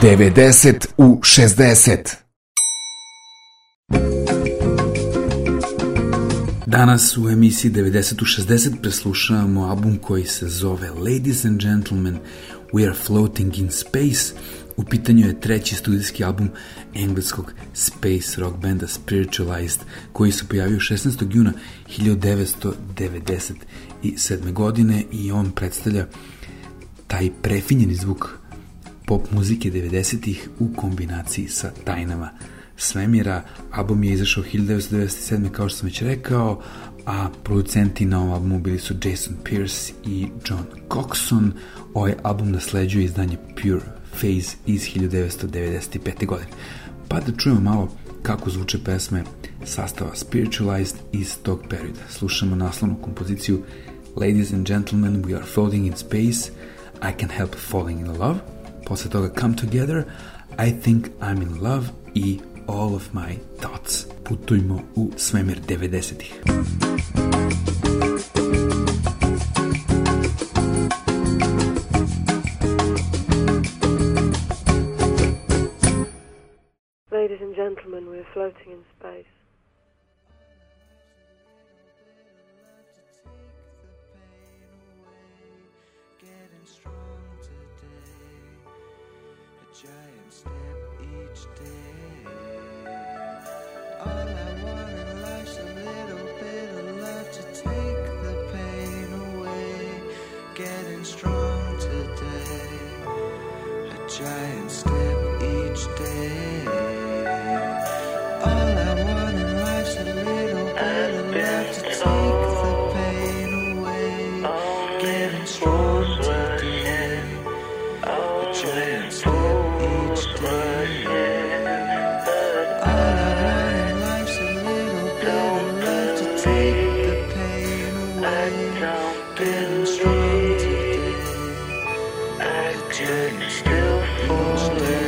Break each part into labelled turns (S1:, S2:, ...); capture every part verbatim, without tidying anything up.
S1: devedeset u šezdeset. Danas u emisiji devedeset u šezdeset preslušavamo album koji se zove Ladies and Gentlemen, We Are Floating in Space. U pitanju je treći studijski album engleskog space rock benda Spiritualized, koji se pojavio šesnaestog juna hiljadu devetsto devedeset sedme. godine i on predstavlja taj prefinjeni zvuk pop muzike devedesetih u kombinaciji sa tajnama svemira. Album je izašao hiljadu devetsto devedeset sedme. kao što sam već rekao, a producenti na ovom albumu bili su Jason Pierce i John Coxon. Ovaj album nasleđuje izdanje Pure Phase iz hiljadu devetsto devedeset pete. godine. Pa da čujemo malo kako zvuče pesme sastava Spiritualized iz tog perioda. Slušamo naslovnu kompoziciju Ladies and Gentlemen, We Are Floating in Space, I Can't Help Falling in Love, posle toga Come Together, I Think I'm in Love i All of My Thoughts. Putujmo u svemir devedesetih.
S2: Ladies and gentlemen, we are floating in space.
S3: Getting strong today, a giant step each day. All I want in life's a little bit of love to take the pain away. Getting strong today, a giant step each day. All I want in life's a little bit of love to take the pain away. Getting strong today, a giant step each day. All I want in life's a little bit of love to take the pain away. Getting strong today, a giant step each day.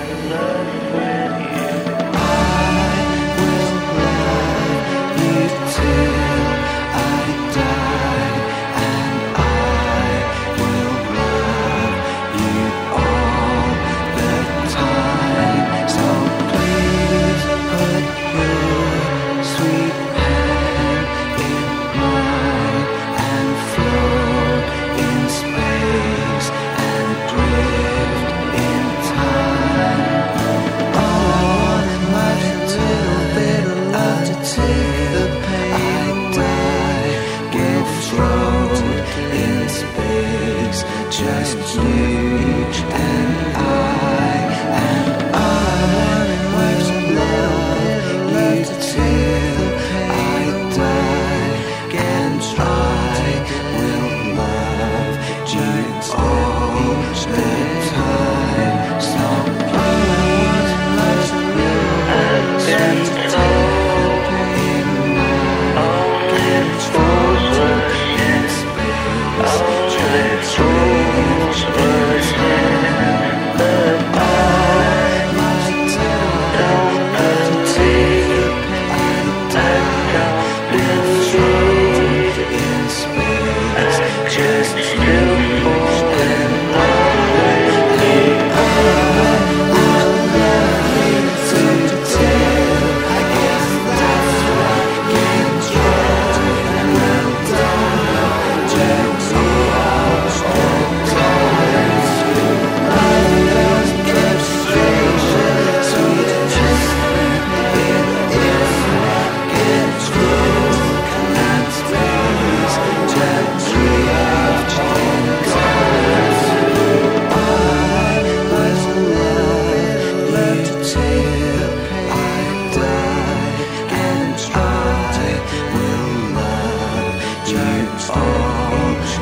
S3: Just you and I, and all I want in life's a little bit of love to take. I die, and I will love you all the time. So please, life's a little bit of love to take the pain away. Get frozen in space, just you. Oh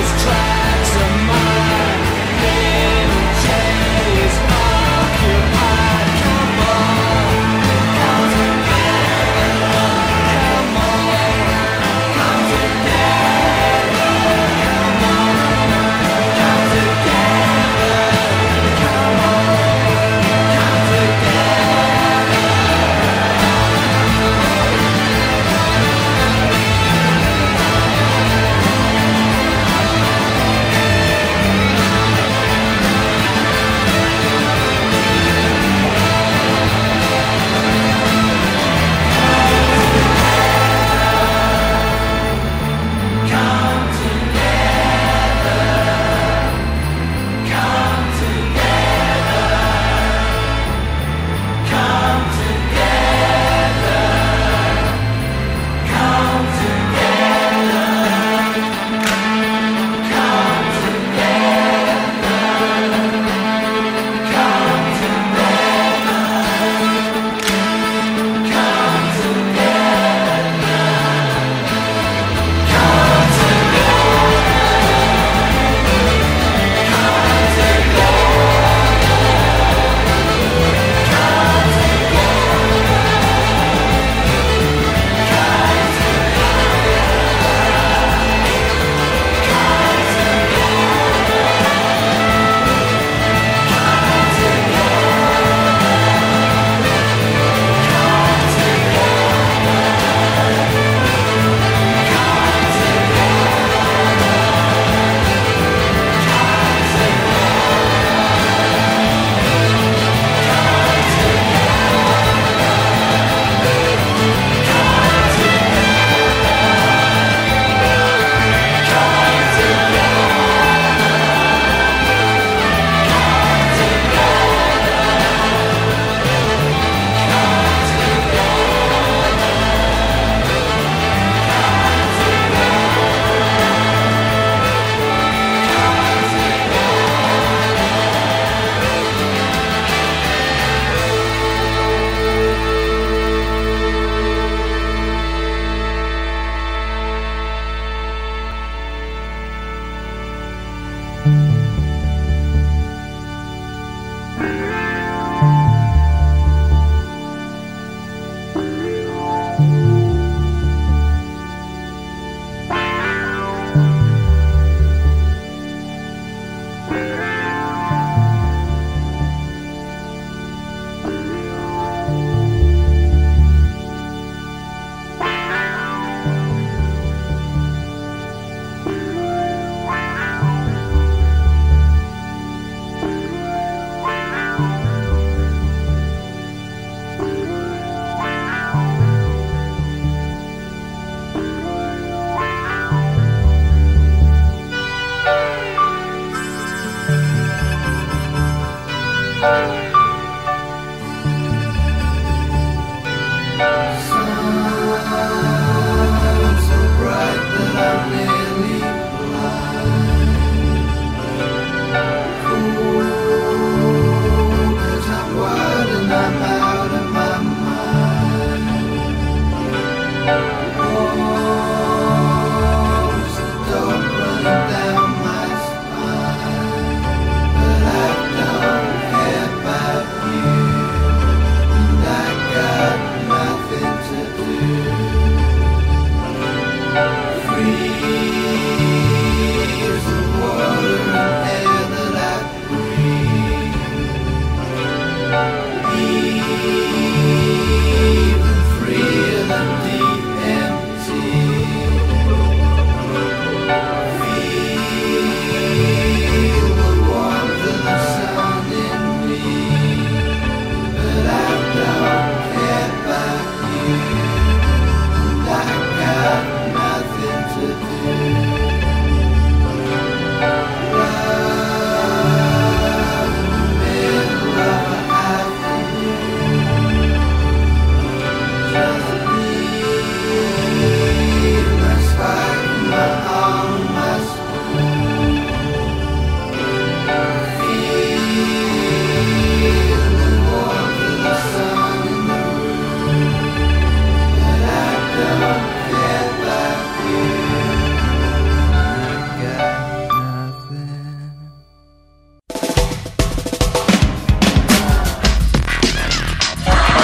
S4: Come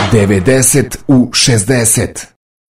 S4: devedeset u šezdeset.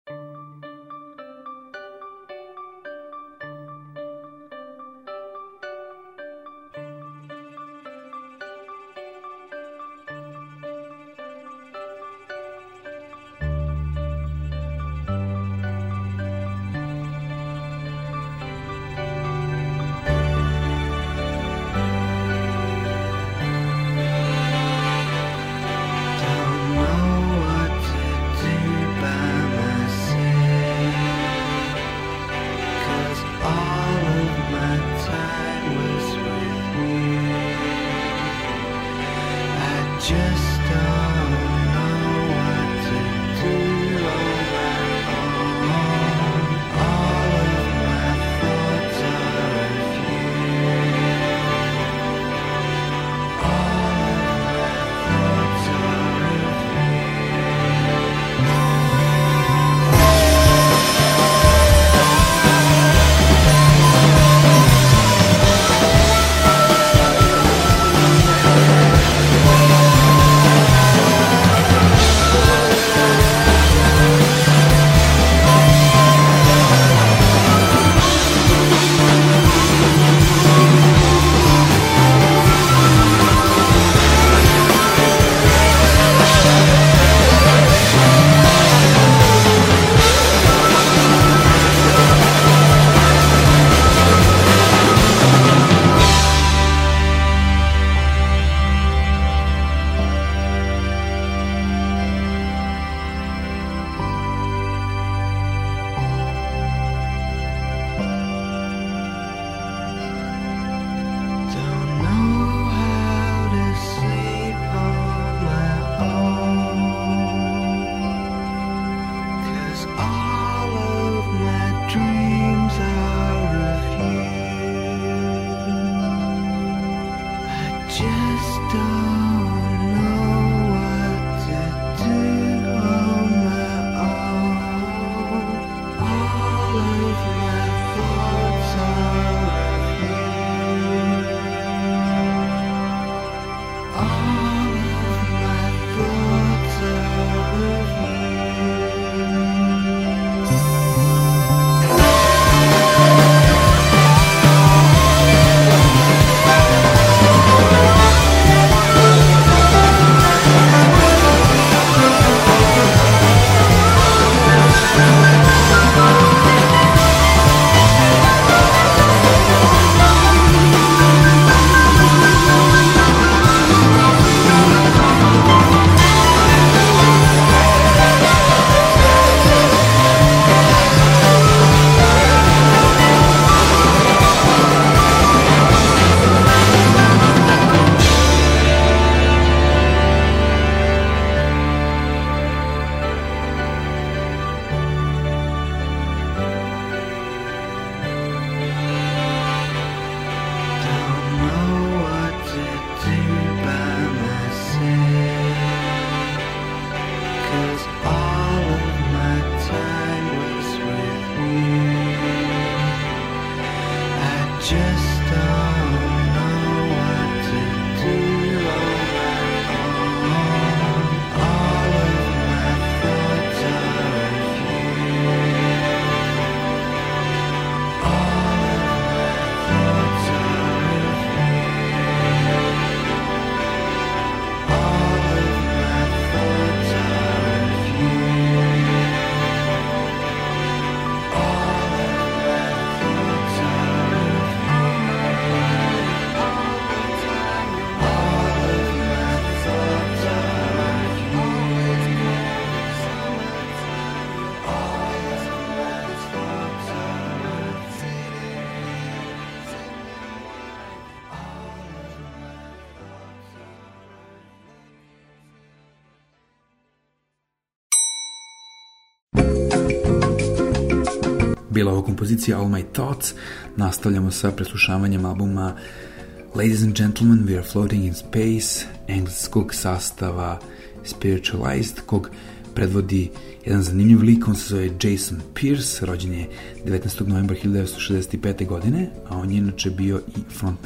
S1: Bila ova kompozicija All My Thoughts. Nastavljamo sa preslušavanjem albuma Ladies and Gentlemen, We Are Floating in Space, engleskog sastava Spiritualized, kog predvodi jedan zanimljiv lik, on se zove Jason Pierce, rođen je devetnaestog novembra hiljadu devetsto šezdeset pete. godine, a on je inače bio i frontman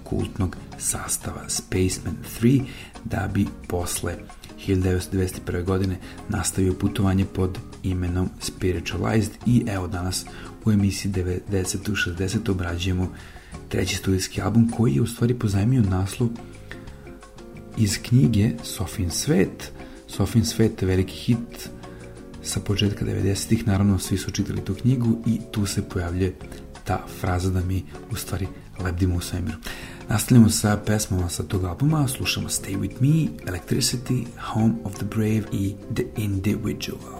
S1: kultnog sastava Spaceman tri, da bi posle hiljadu devetsto devedeset prve. godine nastavio putovanje pod imenom Spiritualized i evo danas u emisiji devedeset u šezdeset obrađujemo treći studijski album koji je u stvari pozajmio naslov iz knjige Sofin svet. Sofin svet je veliki hit sa početka devedesetih, naravno svi su čitali tu knjigu i tu se pojavljuje ta fraza da mi u stvari lebdimo u svemiru. Nastavljamo sa pesmama sa tog albuma, slušamo Stay With Me, Electricity, Home of the Brave i The Individual.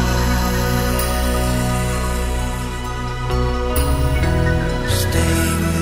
S3: Stay with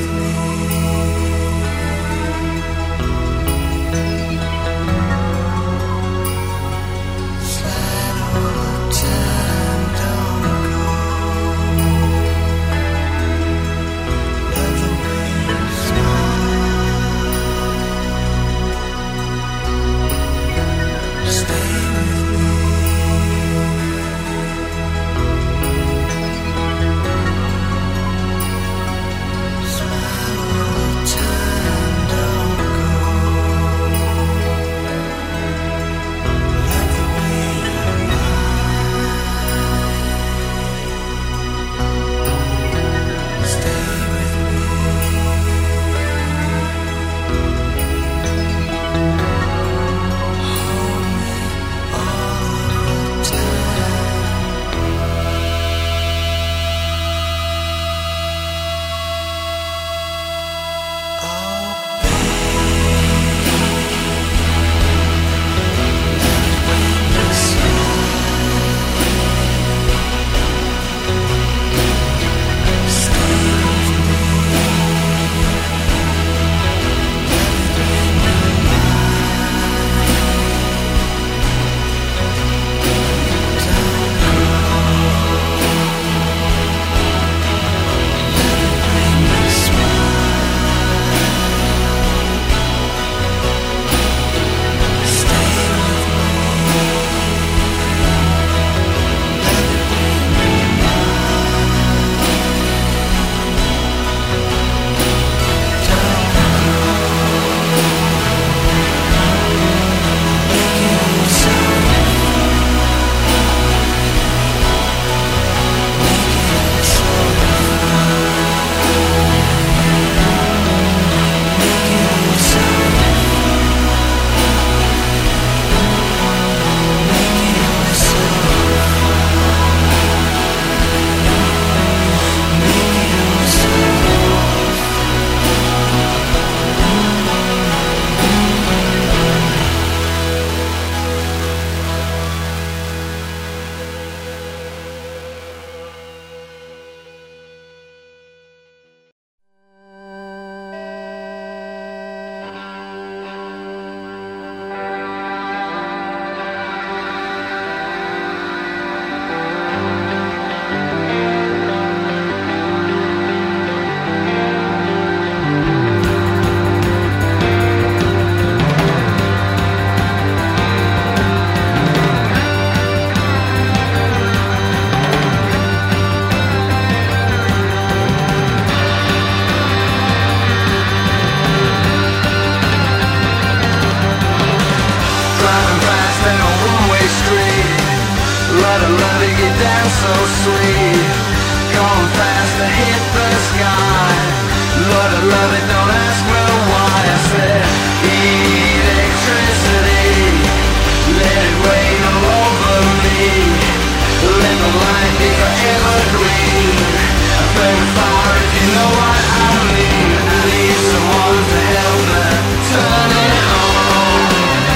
S3: what I mean. I need someone to help me turn it on.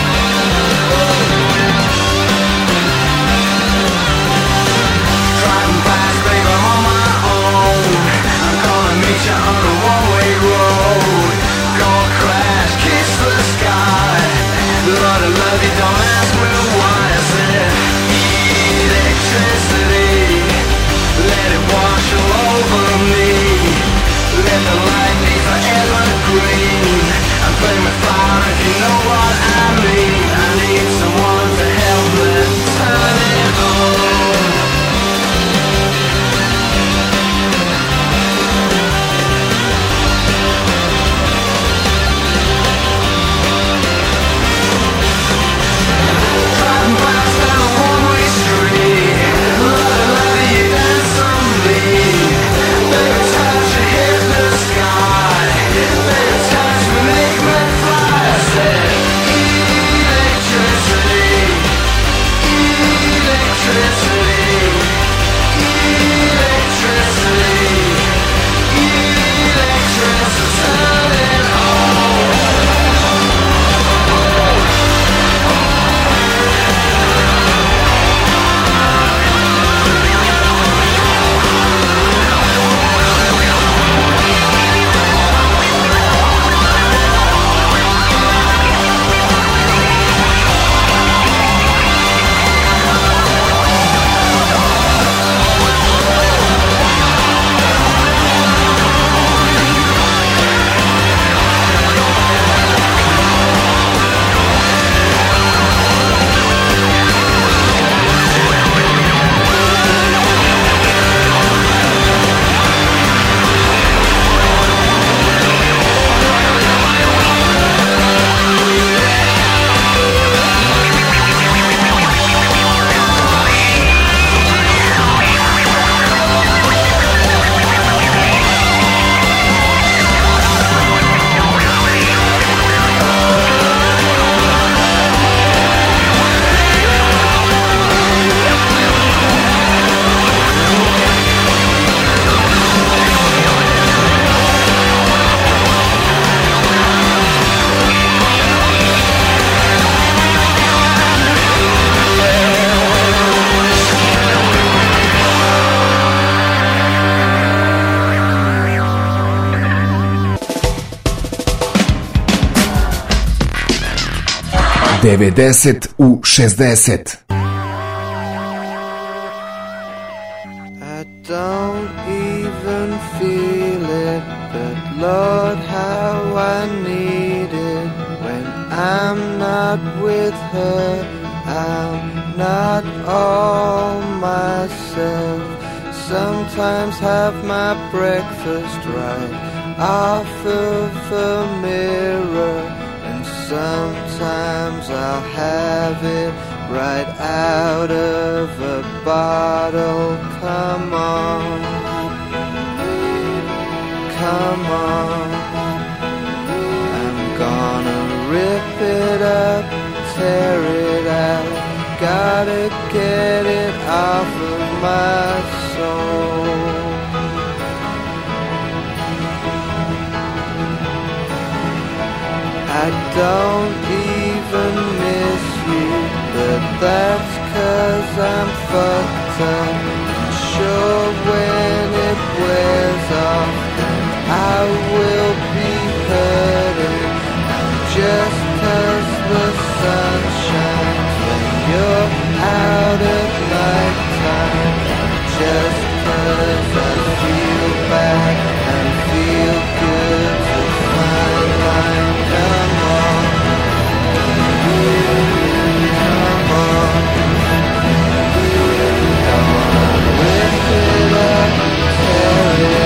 S3: Driving fast, babe, I'm on my own. I'm gonna meet you on a one-way road. Go crash, kiss the sky. Lord, I love you, don't ask me why. I said electricity, let it wash all over me. Let the light be forever green. I'm playing with fire if you know what I mean. I need someone to help me turn it on. Driving fast down a one-way street. Love to love you, dance on me. Baby, touch your hit the sky. Baby, touch me, make me fly. I said electricity, electricity, electricity, electricity, turn it on.
S4: devedeset u šezdeset.
S3: I don't even feel it, but Lord, how I need it. When I'm not with her, I'm not all myself. Sometimes have my breakfast right off of the mirror, and sometimes I'll have it right out of a bottle. Come on, come on. I'm gonna rip it up, tear it out. Gotta get it off of my soul. I don't even miss you, but that's 'cause I'm fucked up. I'm sure when it wears off, then I will be hurting. And just 'cause the sun shines when you're out at night time, just 'cause I feel bad and feel good to find line. Come on, come on. Gonna rip it up, tear it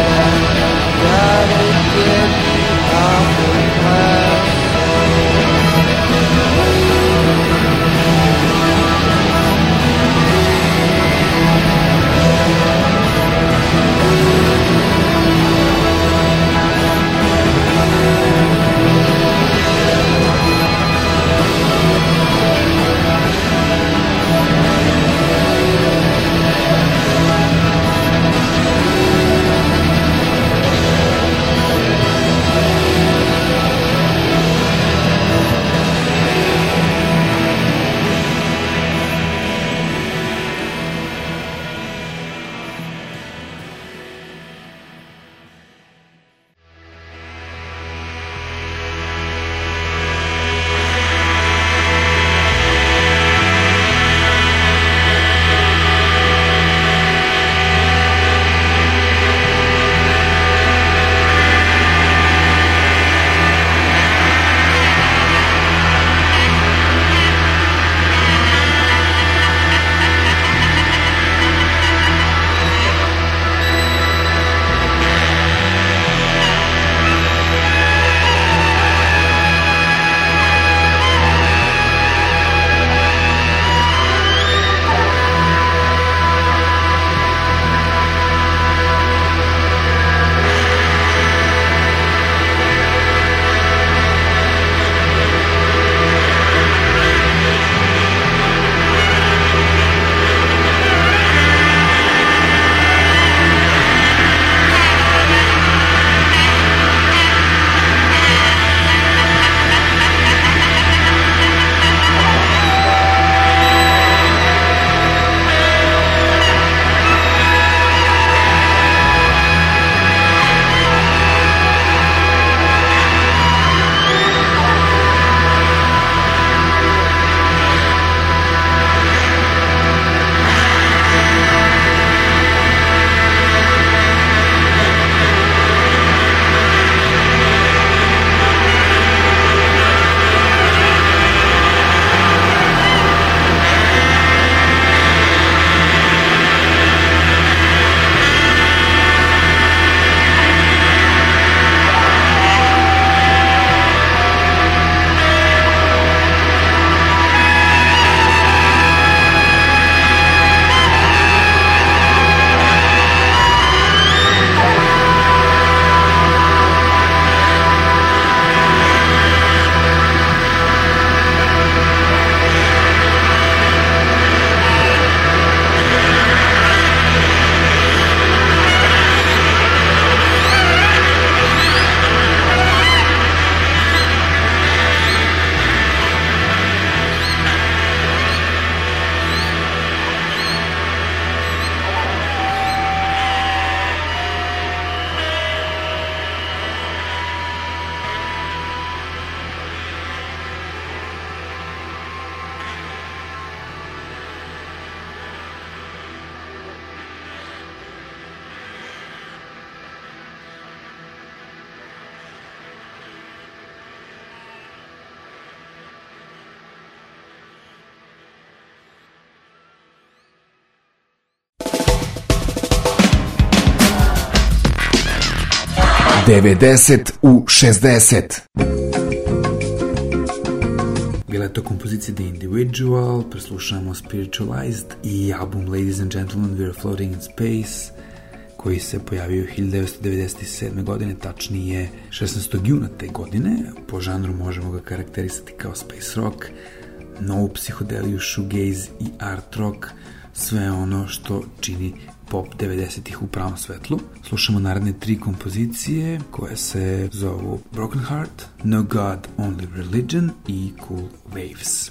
S4: devedeset u šezdeset.
S1: Bila je to kompozicija The Individual, preslušamo Spiritualized i album Ladies and Gentlemen, We Are Floating in Space, koji se pojavio hiljadu devetsto devedeset sedme. godine, tačnije šesnaestog juna te godine. Po žanru možemo ga karakterisati kao space rock, novu psihodeliju, shoegaze i art rock, sve ono što čini pop devedesetih u pravom svetlu. Slušamo naredne tri kompozicije koje se zovu Broken Heart, No God, Only Religion i Cool Waves.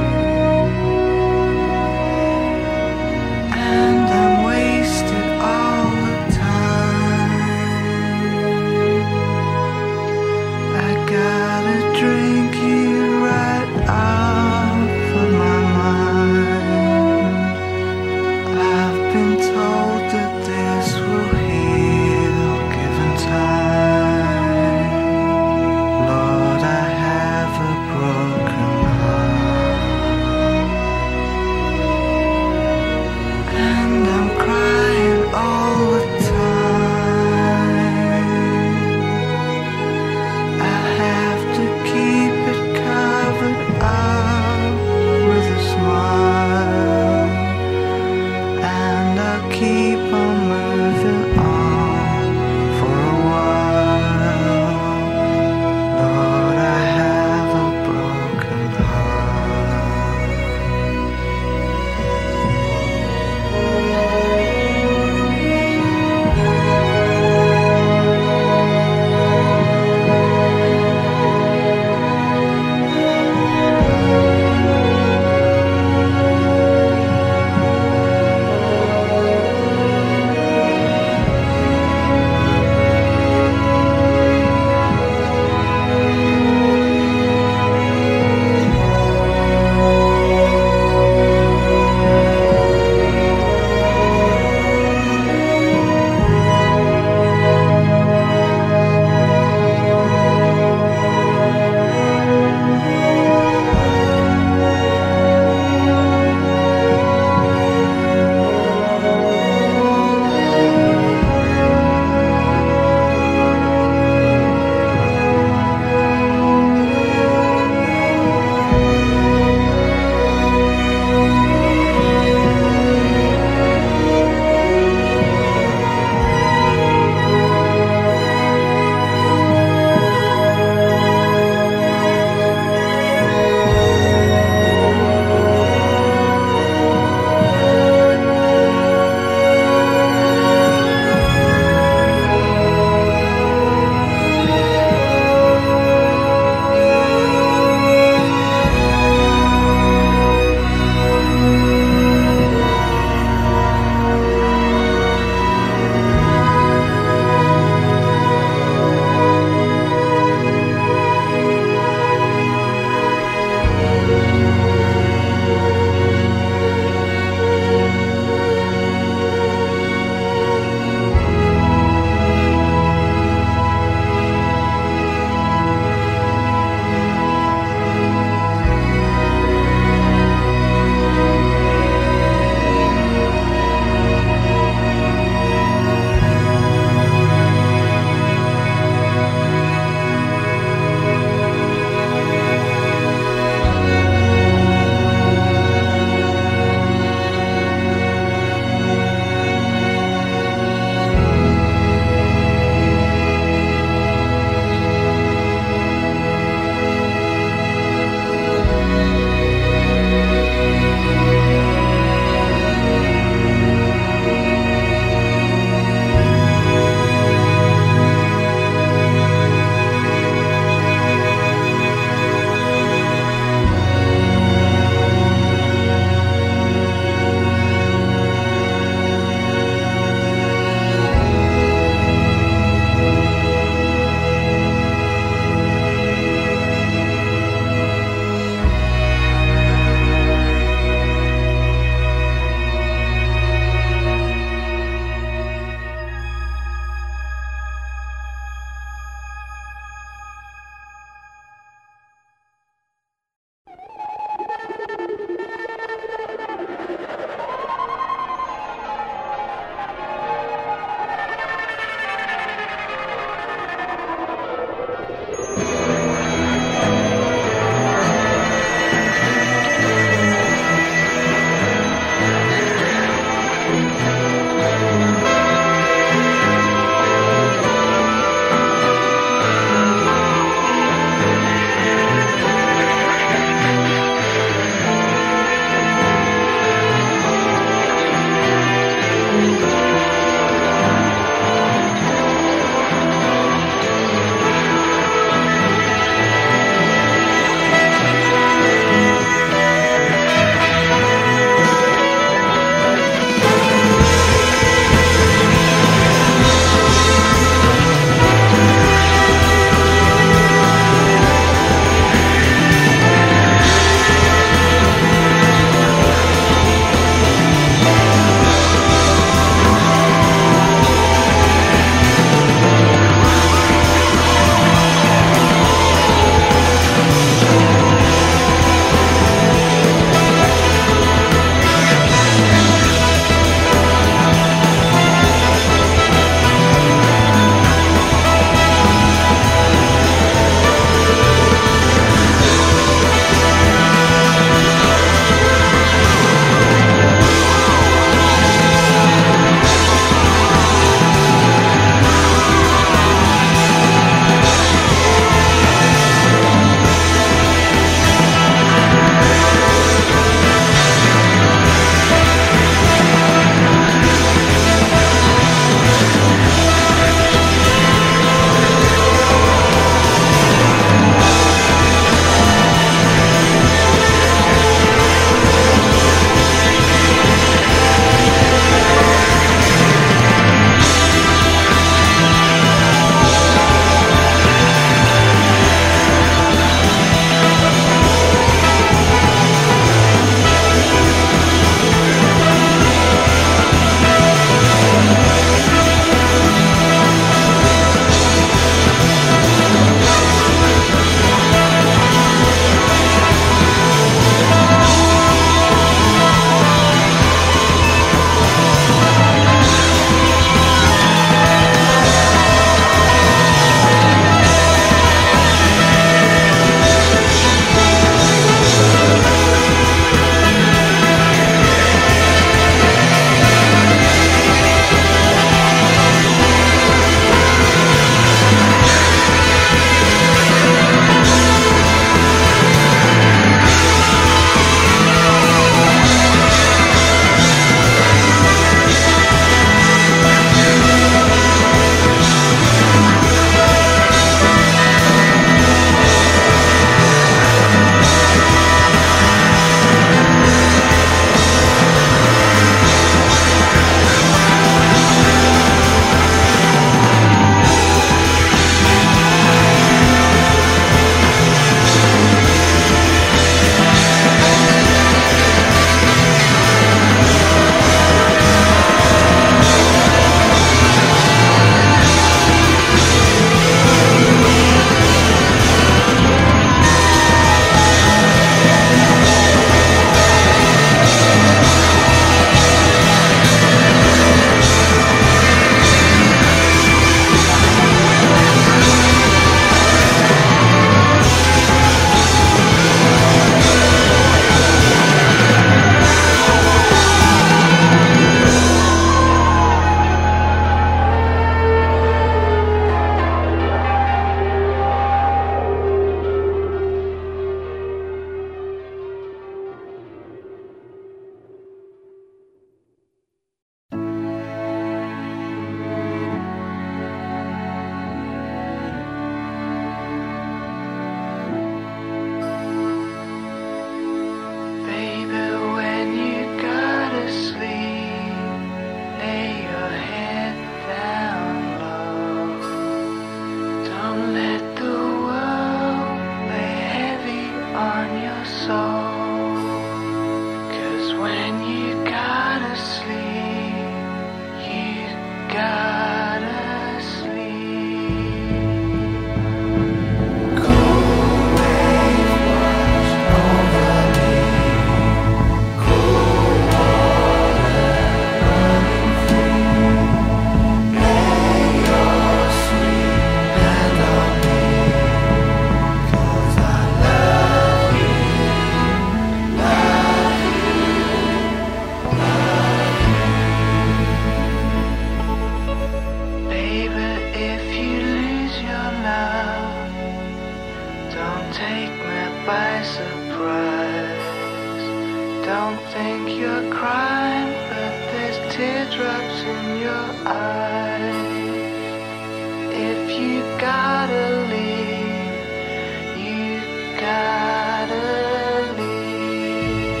S3: Don't take me by surprise. Don't think you're crying, but there's teardrops in your eyes. If you gotta leave, you gotta leave.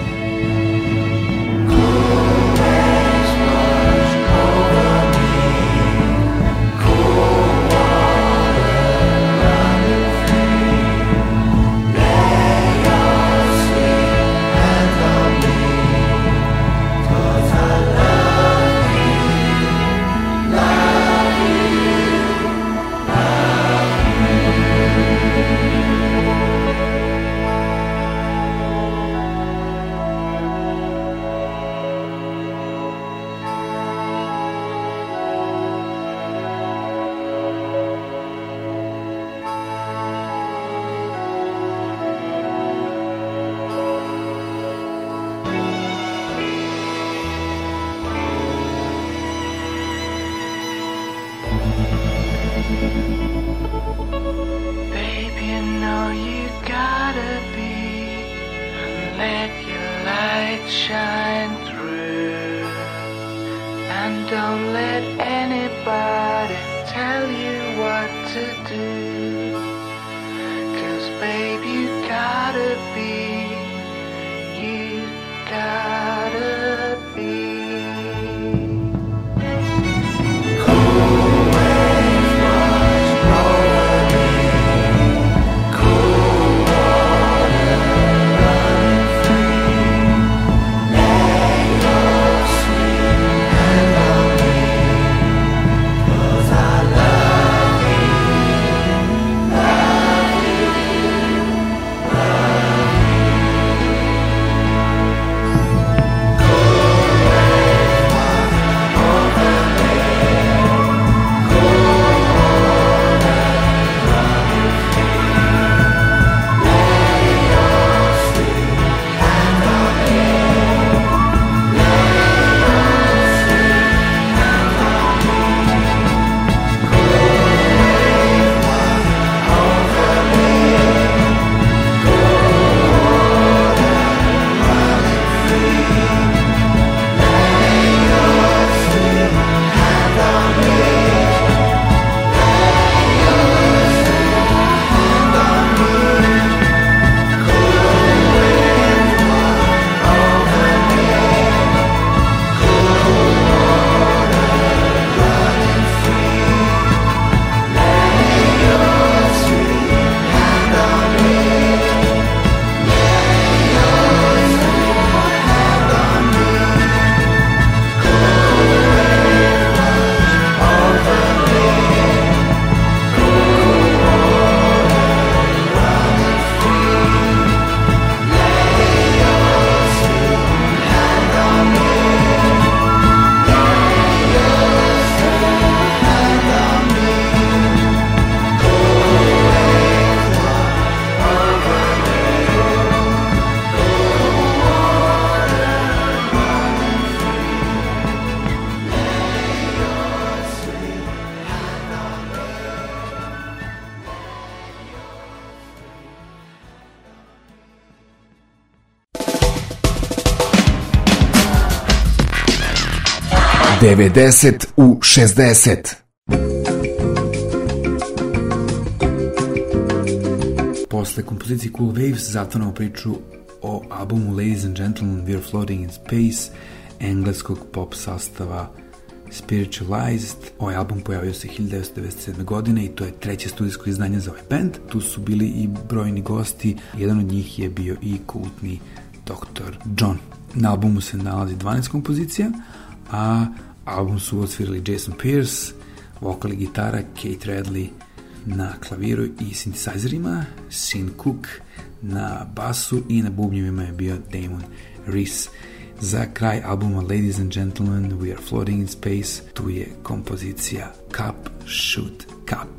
S3: Cool waves wash over me. Cool water running free. Lay your sweet hand on me, 'cause I love you, love you, love Baby, you know you gotta be, and let your light shine through. And don't let anybody tell you what to do. 'Cause baby, you gotta be, you gotta be. Cool waves wash over me. Cool water running free. Lay your sweet hand on me, 'cause I love you, love you, love you. Cool waves wash over me. Cool water running free. Lay your sweet hand on me. Lay your sweet hand on me. Cool waves wash over me. Cool water running free. Lay your sweet hand on me. Lay your sweet hand on me. Cool waves wash over me. Cool water running free. Lay your sweet hand on me. Lay your sweet hand on me. Cool waves wash over me. Cool water running free. Lay your sweet hand on me. Lay your sweet hand on me. Cool waves wash over me. Cool water running free. Lay your sweet hand on me.
S4: devedeset u šezdeset.
S1: Posle kompozicije Cool Waves zatvorimo priču o albumu Ladies and Gentlemen, We're Floating in Space, engleskog pop sastava Spiritualized. Ovaj album pojavio se hiljadu devetsto devedeset sedme. godine i to je treće studijsko izdanje za ovaj band. Tu su bili i brojni gosti, jedan od njih je bio i kultni doktor John. Na albumu se nalazi dvanaest kompozicija, a album su odsvirali Jason Pierce, vokal i gitara, Kate Radley na klaviru i sintesajzerima, Sean Cook na basu i na bubnjevima je bio Damon Reese. Za kraj albuma Ladies and Gentlemen, We Are Floating in Space, tu je kompozicija Cup, Shoot, Cup.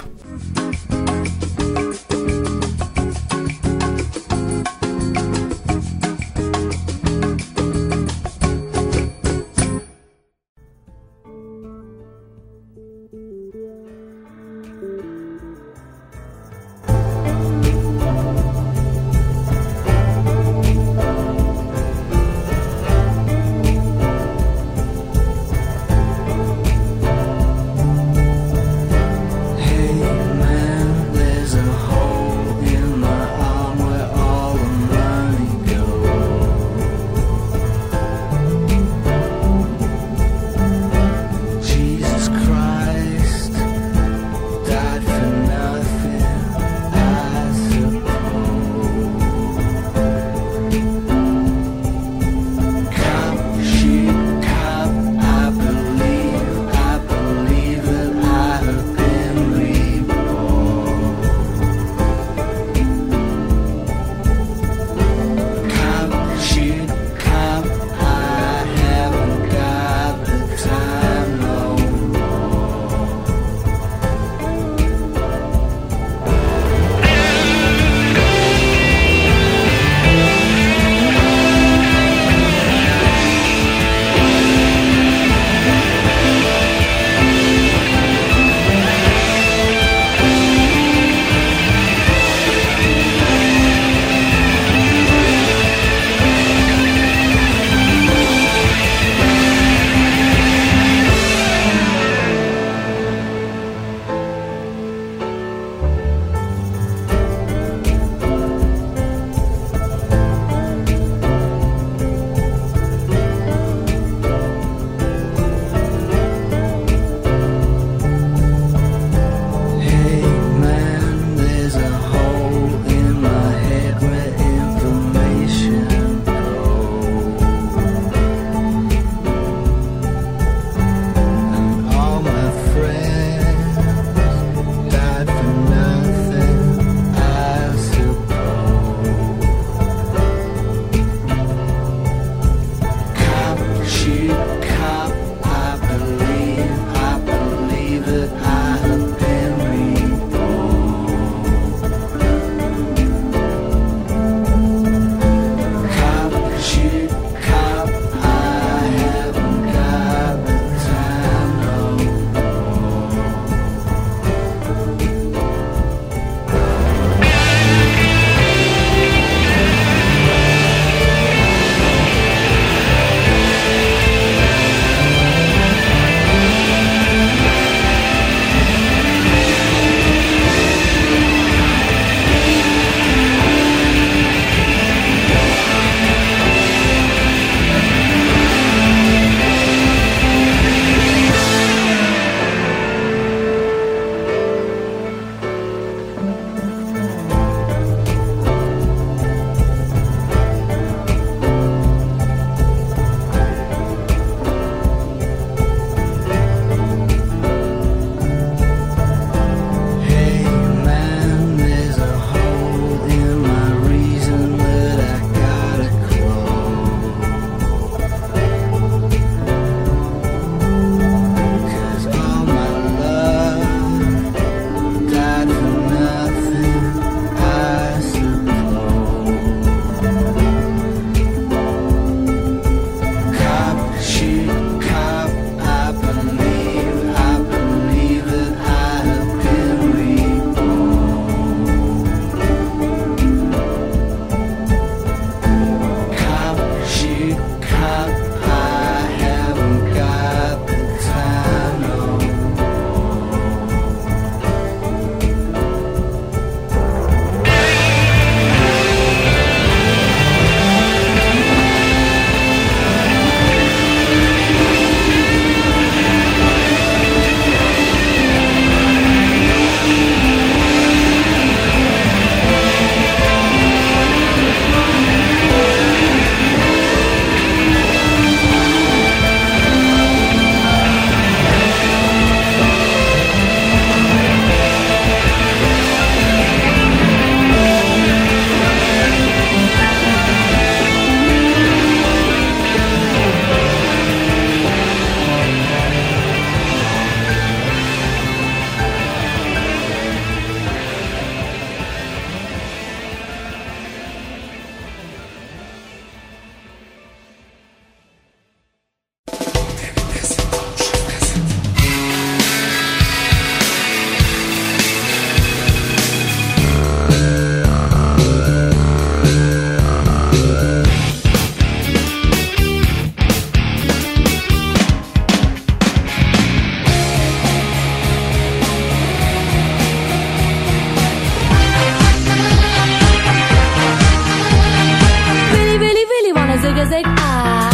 S5: niggas they ah.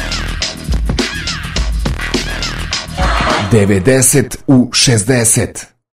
S4: devedeset u šezdeset.